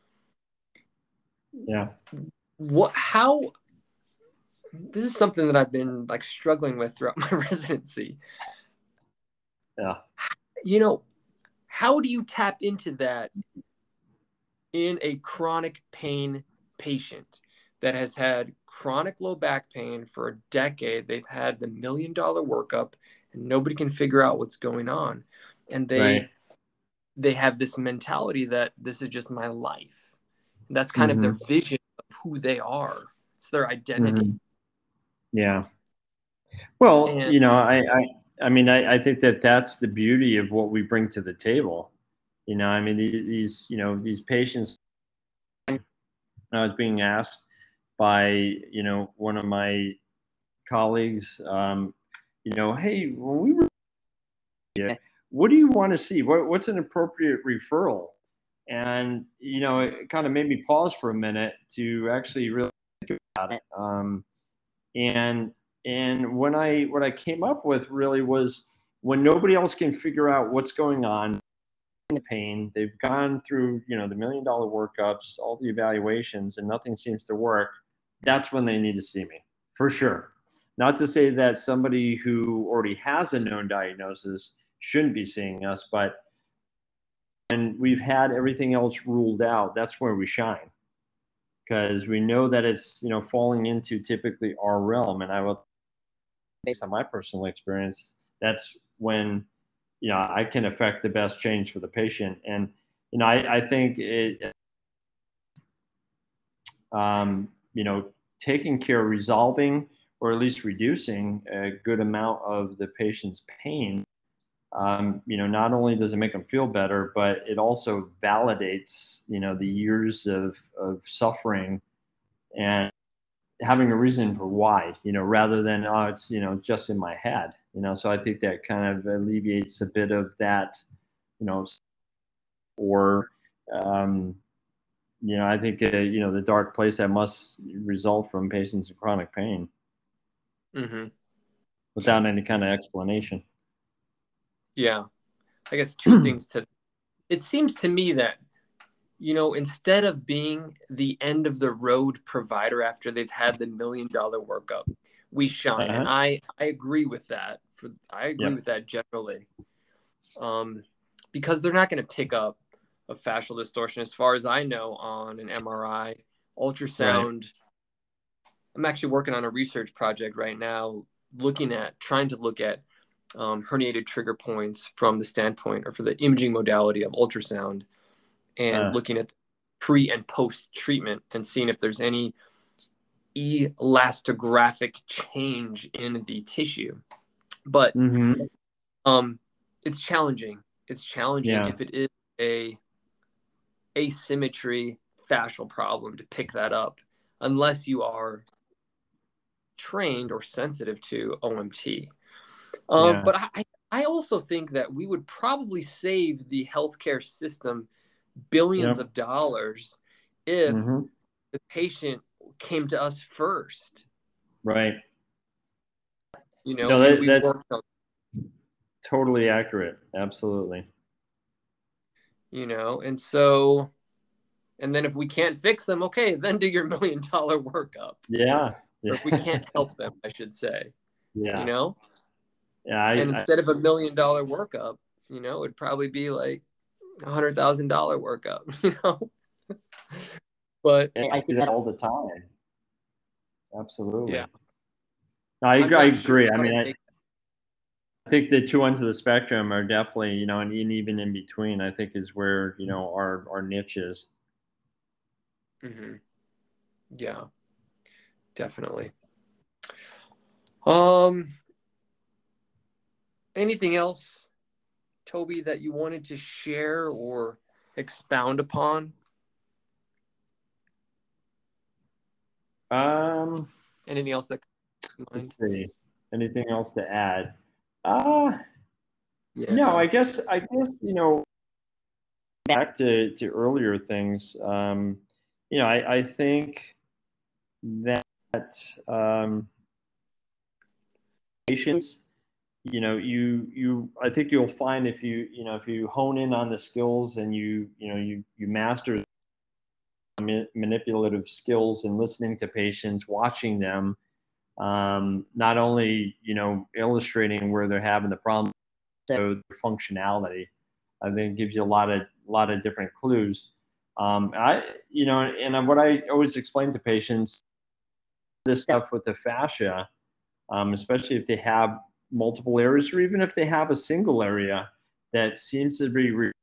Yeah. What, how, this is something that I've been like struggling with throughout my residency. Yeah. You know, how do you tap into that in a chronic pain patient that has had chronic low back pain for a decade? They've had the million dollar workup and nobody can figure out what's going on. And they, Right. they have this mentality that this is just my life. And that's kind Mm-hmm. of their vision of who they are. It's their identity. Mm-hmm. Yeah. Well, And you know, I, I, I mean, I, I think that that's the beauty of what we bring to the table. You know, I mean, these, you know, these patients, I was being asked by, you know, one of my colleagues, um, you know, hey, when we were, yeah, what do you want to see? What, what's an appropriate referral? And, you know, it kind of made me pause for a minute to actually really think about it. Um, and, and when I, what I came up with really was, when nobody else can figure out what's going on, the pain, they've gone through, you know, the million dollar workups, all the evaluations, and nothing seems to work, that's when they need to see me, for sure. Not to say that somebody who already has a known diagnosis shouldn't be seeing us, but and we've had everything else ruled out, that's where we shine, because we know that it's, you know, falling into typically our realm. And I will, based on my personal experience, that's when, you know, I can affect the best change for the patient. And, you know, I, I think it, um, you know, taking care, resolving, or at least reducing a good amount of the patient's pain, um, you know, not only does it make them feel better, but it also validates, you know, the years of, of suffering and having a reason for why, you know, rather than, oh, it's, you know, just in my head, you know. So I think that kind of alleviates a bit of that, you know, or, um, you know, I think, uh, you know, the dark place that must result from patients in chronic pain mm-hmm. without any kind of explanation. Yeah, I guess two things to, it seems to me that, you know, instead of being the end of the road provider after they've had the million dollar workup, we shine. Uh-huh. And I, I agree with that. For I agree Yep. with that generally, um, because they're not going to pick up a fascial distortion, as far as I know, on an M R I, ultrasound. Right. I'm actually working on a research project right now, looking at trying to look at um, herniated trigger points from the standpoint, or for the imaging modality of ultrasound, and uh. looking at pre and post treatment and seeing if there's any elastographic change in the tissue. But mm-hmm. um, it's challenging. It's challenging yeah. if it is a asymmetry fascial problem to pick that up, unless you are trained or sensitive to O M T. Um, yeah. But I, I also think that we would probably save the healthcare system billions yep. of dollars if mm-hmm. the patient came to us first. Right. You know, no, that, we that's worked on, totally accurate. Absolutely. You know, and so, and then if we can't fix them, okay, then do your million dollar workup. Yeah. yeah. Or if we can't help them, I should say. Yeah. You know? Yeah. I, and instead I, of a million dollar workup, you know, it'd probably be like a hundred thousand dollar workup, you know? But I see that all the time. Absolutely. Yeah. No, I, I agree. Sure I mean, I, I think the two ends of the spectrum are definitely, you know, and even in between, I think is where, you know, our, our niche is. Mm-hmm. Yeah, definitely. Um, anything else Toby, that you wanted to share or expound upon? Um, Anything else that comes to let's mind? see. Anything else to add? Uh, Yeah. no, I guess, I guess, you know, back to, to earlier things, um, you know, I, I think that, um, patience, you know, you, you, I think you'll find if you, you know, if you hone in on the skills and you, you know, you, you master manipulative skills and listening to patients, watching them, um, not only, you know, illustrating where they're having the problem, so their functionality. I think it gives you a lot of, a lot of different clues. Um, I, you know, and what I always explain to patients, this stuff with the fascia, um, especially if they have multiple areas or even if they have a single area that seems to be re-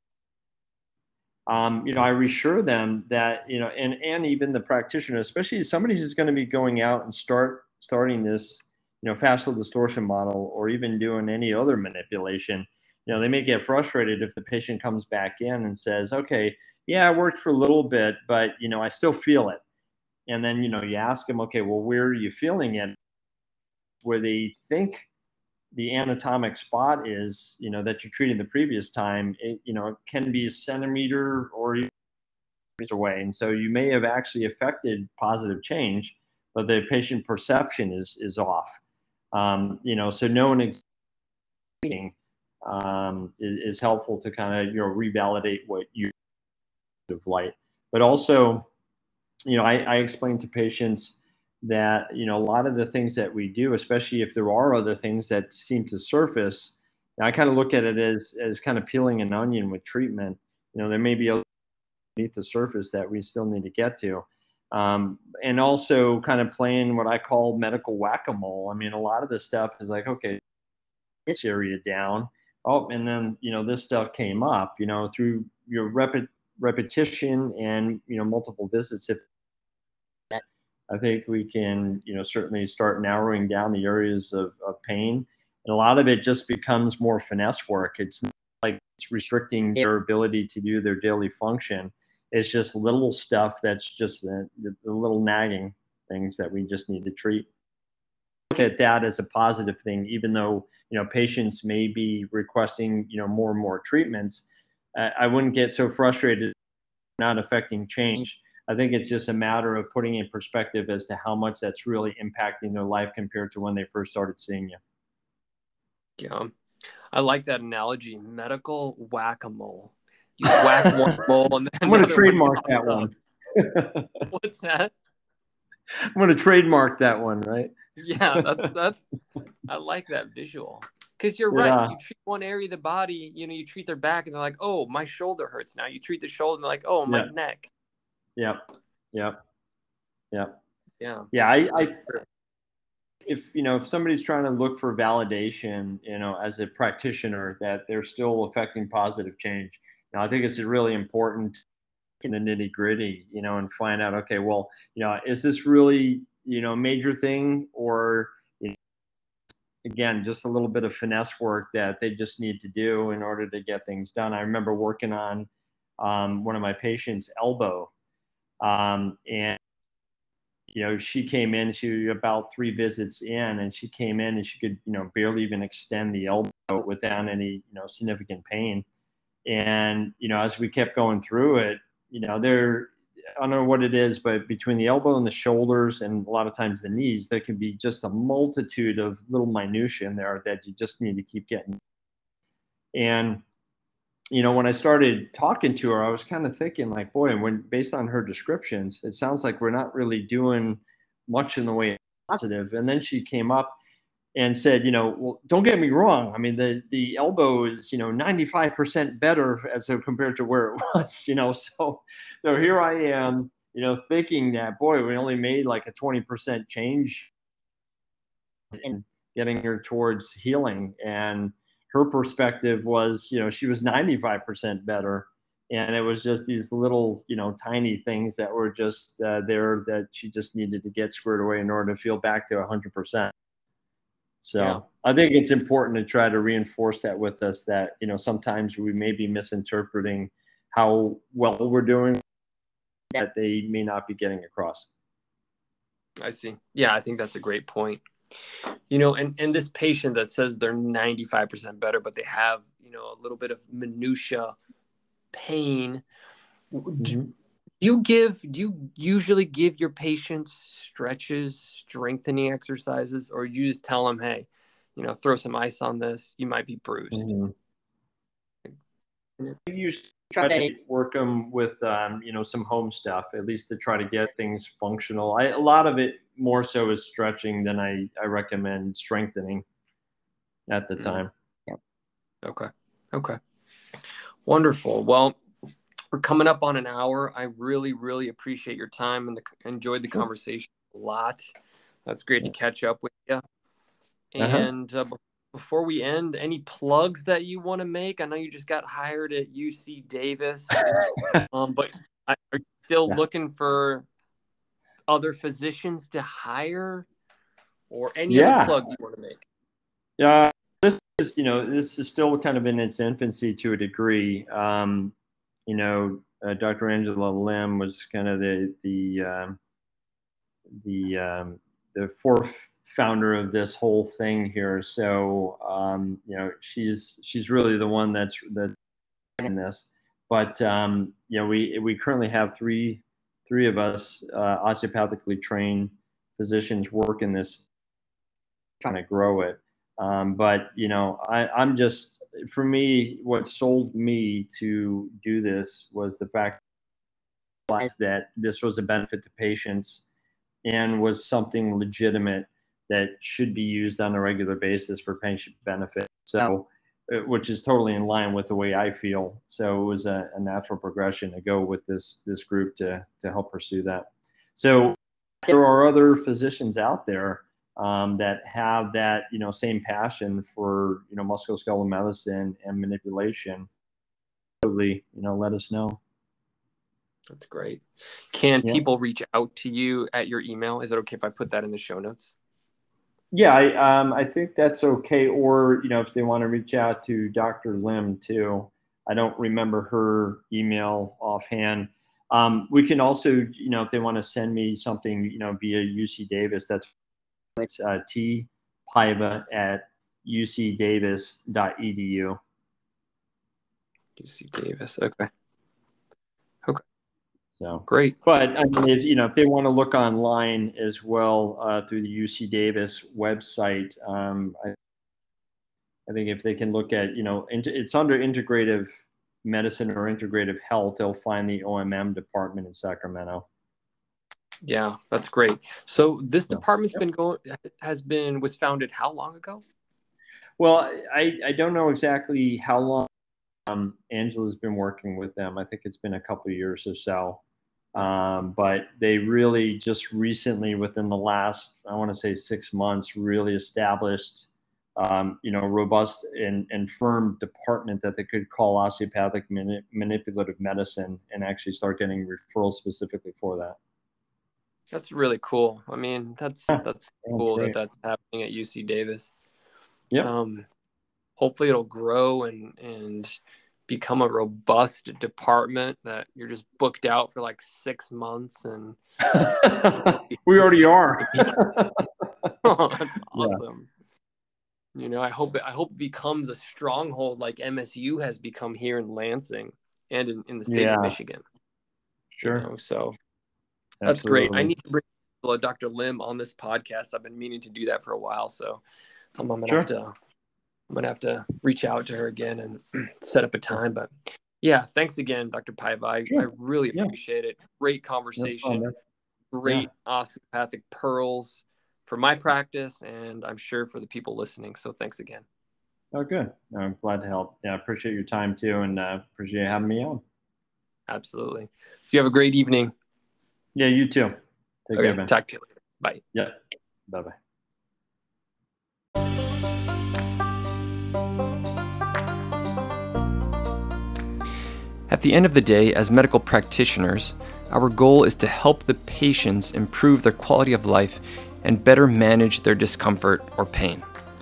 um, you know, I reassure them that, you know, and, and even the practitioner, especially somebody who's going to be going out and start starting this, you know, fascial distortion model or even doing any other manipulation, you know, they may get frustrated if the patient comes back in and says, okay, yeah, I worked for a little bit, but, you know, I still feel it. And then, you know, you ask them, okay, well, where are you feeling it? Where they think the anatomic spot is, you know, that you treated the previous time, it, you know, it can be a centimeter or even away. And so you may have actually affected positive change, but the patient perception is, is off. Um, you know, so knowing exactly um, is, is helpful to kind of, you know, revalidate what you of light. But also, you know, I, I explain to patients that, you know, a lot of the things that we do, especially if there are other things that seem to surface, I kind of look at it as, as kind of peeling an onion with treatment. You know, there may be a beneath the surface that we still need to get to. Um, and also kind of playing what I call medical whack-a-mole. I mean, a lot of this stuff is like, okay, this area down. Oh, and then, you know, this stuff came up, you know, through your rep- repetition and, you know, multiple visits. If I think we can, you know, certainly start narrowing down the areas of, of pain. And a lot of it just becomes more finesse work. It's not like it's restricting their ability to do their daily function. It's just little stuff that's just the, the, the little nagging things that we just need to treat. Look at that as a positive thing, even though, you know, patients may be requesting, you know, more and more treatments. Uh, I wouldn't get so frustrated not affecting change. I think it's just a matter of putting in perspective as to how much that's really impacting their life compared to when they first started seeing you. Yeah. I like that analogy, medical whack-a-mole. You whack one mole and then I'm going to another trademark one that one. What's that? I'm going to trademark that one, right? Yeah, that's that's I like that visual. Because you're Yeah. right. You treat one area of the body, you know, you treat their back and they're like, oh, my shoulder hurts now. You treat the shoulder and they're like, oh, my Yeah. neck. Yep. Yep. Yep. Yeah. Yeah. I, I, if, you know, if somebody's trying to look for validation, you know, as a practitioner that they're still affecting positive change, now, I think it's really important in the nitty gritty, you know, and find out, okay, well, you know, is this really, you know, a major thing, or, you know, again, just a little bit of finesse work that they just need to do in order to get things done. I remember working on um, one of my patients' elbow, um, and you know, she came in, she was about three visits in, and she came in and she could, you know, barely even extend the elbow without any, you know, significant pain. And, you know, as we kept going through it, you know, there, I don't know what it is, but between the elbow and the shoulders and a lot of times the knees, there can be just a multitude of little minutiae in there that you just need to keep getting. And, you know, when I started talking to her, I was kind of thinking like, boy, and when based on her descriptions, it sounds like we're not really doing much in the way of positive. And then she came up and said, you know, well, don't get me wrong. I mean, the, the elbow is, you know, ninety-five percent better as compared to where it was, you know, so, so here I am, you know, thinking that, boy, we only made like a twenty percent change in getting her towards healing. And her perspective was, you know, she was ninety-five percent better. And it was just these little, you know, tiny things that were just uh, there that she just needed to get squared away in order to feel back to one hundred percent. So Yeah. I think it's important to try to reinforce that with us, that, you know, sometimes we may be misinterpreting how well we're doing, that they may not be getting across. I see. Yeah, I think that's a great point. You know, and, and this patient that says they're ninety-five percent better, but they have, you know, a little bit of minutia pain. Mm-hmm. Do you give, do you usually give your patients stretches, strengthening exercises, or you just tell them, hey, you know, throw some ice on this, you might be bruised? Mm-hmm. You try to work them with, um, you know, some home stuff, at least to try to get things functional. I, a lot of it more so is stretching than I, I recommend strengthening at the time. Yeah. Okay. Okay. Wonderful. Well, we're coming up on an hour. I really, really appreciate your time and the, enjoyed the conversation a lot. That's great Yeah. to catch up with you. Uh-huh. And uh, before we end, any plugs that you want to make? I know you just got hired at U C Davis, um, but are you still Yeah. looking for other physicians to hire, or any Yeah. other plug you want to make? Yeah, this is, you know, this is still kind of in its infancy to a degree. Um, you know, uh, Doctor Angela Lim was kind of the the um, the um, the fourth founder of this whole thing here. So um, you know, she's she's really the one that's that in this. But um, you know, we we currently have three three of us uh, osteopathically trained physicians working this, trying to grow it. Um, but you know, I, I'm just, for me, what sold me to do this was the fact that this was a benefit to patients and was something legitimate that should be used on a regular basis for patient benefit. So, which is totally in line with the way I feel. So it was a, a natural progression to go with this this group to to help pursue that. So there are other physicians out there um, that have that, you know, same passion for, you know, musculoskeletal medicine and manipulation. Totally, you know, let us know. That's great. Can Yeah. people reach out to you at your email? Is it okay if I put that in the show notes? Yeah, I, um, I think that's okay. Or, you know, if they want to reach out to Doctor Lim too, I don't remember her email offhand. Um, we can also, you know, if they want to send me something, you know, via U C Davis, that's it's uh, T Paiva at U C Davis dot E D U. U C Davis. Okay. Okay. So great. But I mean, if, you know, if they want to look online as well uh, through the U C Davis website, um, I, I think if they can look at, you know, it's under integrative medicine or integrative health, they'll find the O M M department in Sacramento. Yeah, that's great. So this So, department's yep. been going, has been, was founded how long ago? Well, I, I don't know exactly how long um, Angela's been working with them. I think it's been a couple of years or so. Um, but they really just recently, within the last, I want to say six months, really established, um, you know, robust and, and firm department that they could call osteopathic mani- manipulative medicine and actually start getting referrals specifically for that. That's really cool. I mean, that's Yeah, that's that's cool great. that that's happening at U C Davis. Yep. Um, hopefully it'll grow and and become a robust department that you're just booked out for like six months and we already are. Oh, that's awesome. Yeah. You know, I hope it, I hope it becomes a stronghold like M S U has become here in Lansing and in, in the state Yeah. of Michigan. Sure. You know, so that's Absolutely. great. I need to bring Doctor Lim on this podcast. I've been meaning to do that for a while, so I'm, I'm gonna Sure. have to I'm gonna have to reach out to her again and set up a time. But yeah, thanks again, Doctor Paiva. I, Sure. I really Yeah. appreciate it. Great No conversation. problem. Great osteopathic pearls for my practice, and I'm sure for the people listening. So thanks again. Oh, good. I'm glad to help. Yeah, I appreciate your time too, and uh, appreciate having me on. Absolutely. You have a great evening. Yeah, you too. Take Okay, care, man. talk to you later. Bye. Yeah. Bye-bye. At the end of the day, as medical practitioners, our goal is to help the patients improve their quality of life and better manage their discomfort or pain.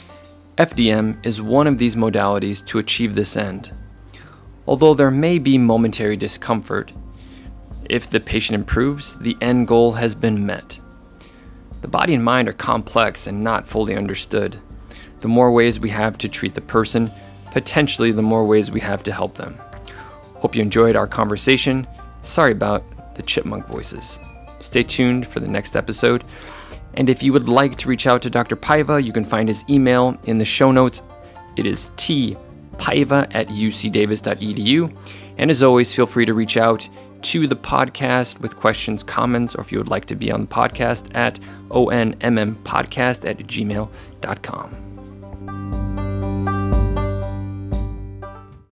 F D M is one of these modalities to achieve this end. Although there may be momentary discomfort, if the patient improves, the end goal has been met. The body and mind are complex and not fully understood. The more ways we have to treat the person, potentially the more ways we have to help them. Hope you enjoyed our conversation. Sorry about the chipmunk voices. Stay tuned for the next episode. And if you would like to reach out to Doctor Paiva, you can find his email in the show notes. It is tpaiva at u c davis dot e d u. And as always, feel free to reach out to the podcast with questions, comments, or if you would like to be on the podcast at onmmpodcast at gmail dot com.